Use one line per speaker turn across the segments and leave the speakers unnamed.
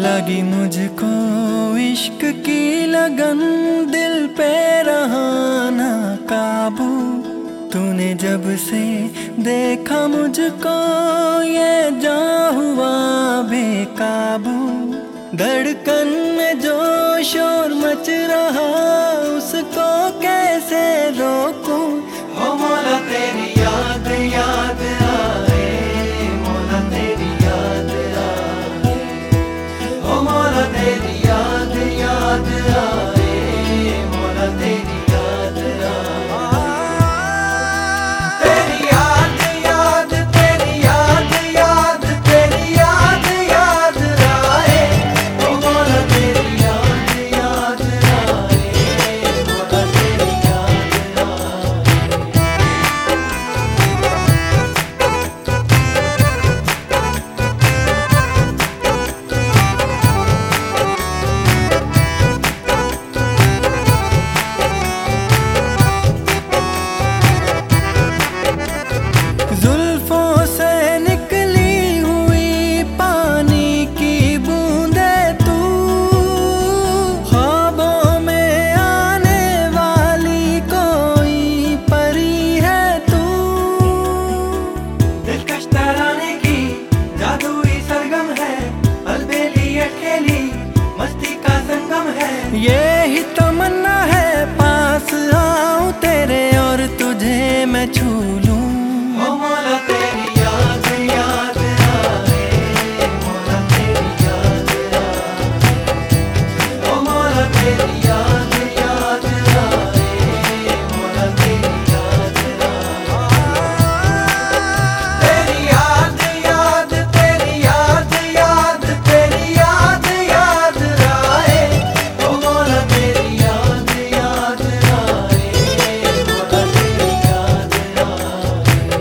लगी मुझको इश्क की लगन, दिल पे रहा ना काबू। तूने जब से देखा मुझको ये जान हुआ बेकाबू। धड़कन में जो शोर मच रहा उसको कैसे रोकूं। ओ मौला तेरी याद याद आए, मौला तेरी याद आए, ओ मौला तेरी याद याद आए, मौला तेरी याद आए। तेरी याद याद, तेरी याद याद, तेरी याद याद आए, ओ मौला तेरी याद याद आए, मौला तेरी याद आए। जुल्फों से निकली हुई पानी की बूंदे तू, ख्वाबों में आने वाली कोई परी है तू। दिलकश तराने की जादुई सरगम है, अलबेली अकेली मस्ती का संगम है। ये ही तमन्ना है पास आऊं तेरे और तुझे मैं छू लूं। ओ मौला तेरी याद याद आए, मौला तेरी याद आए, ओ मौला तेरी याद याद आए, मौला तेरी याद आए। तेरी याद याद, तेरी याद याद, तेरी याद याद आए, ओ मौला तेरी याद याद आए, मौला तेरी याद आए।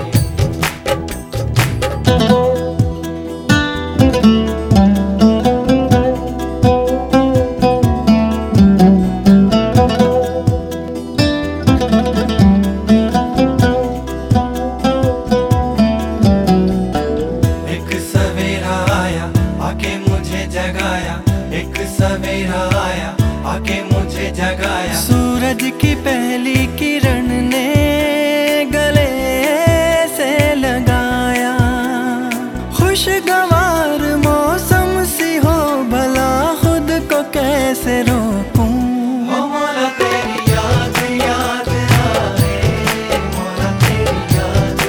एक सवेरा आया आके मुझे जगाया, एक सवेरा आया आके मुझे जगाया। सूरज की पहली किरण ने गले से लगाया। खुशगवार मौसम सी हो भला खुद को कैसे रोकूं। ओ मौला तेरी याद याद आए, मौला तेरी याद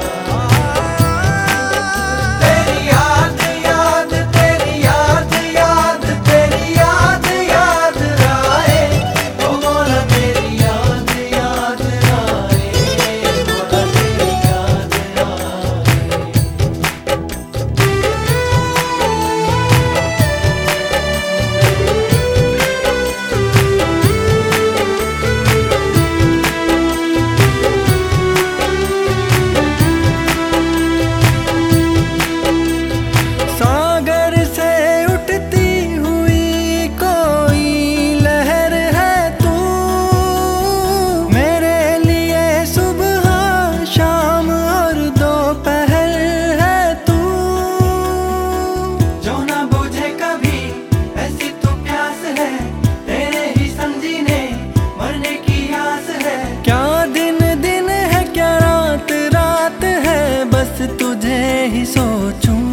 आए। तेरी याद याद, तेरी याद याद, तेरी याद याद आए, ओ मौला तेरी याद याद आए, मौला तेरी याद आए। सागर से उठती हुई कोई लहर है तू, मेरे लिए सुबह शाम और दोपहर है तू। जो ना बुझे कभी ऐसी तो प्यास है, तेरे ही समझीने मरने की आस है। क्या दिन दिन है क्या रात रात है, बस तुझे ही सोचूं।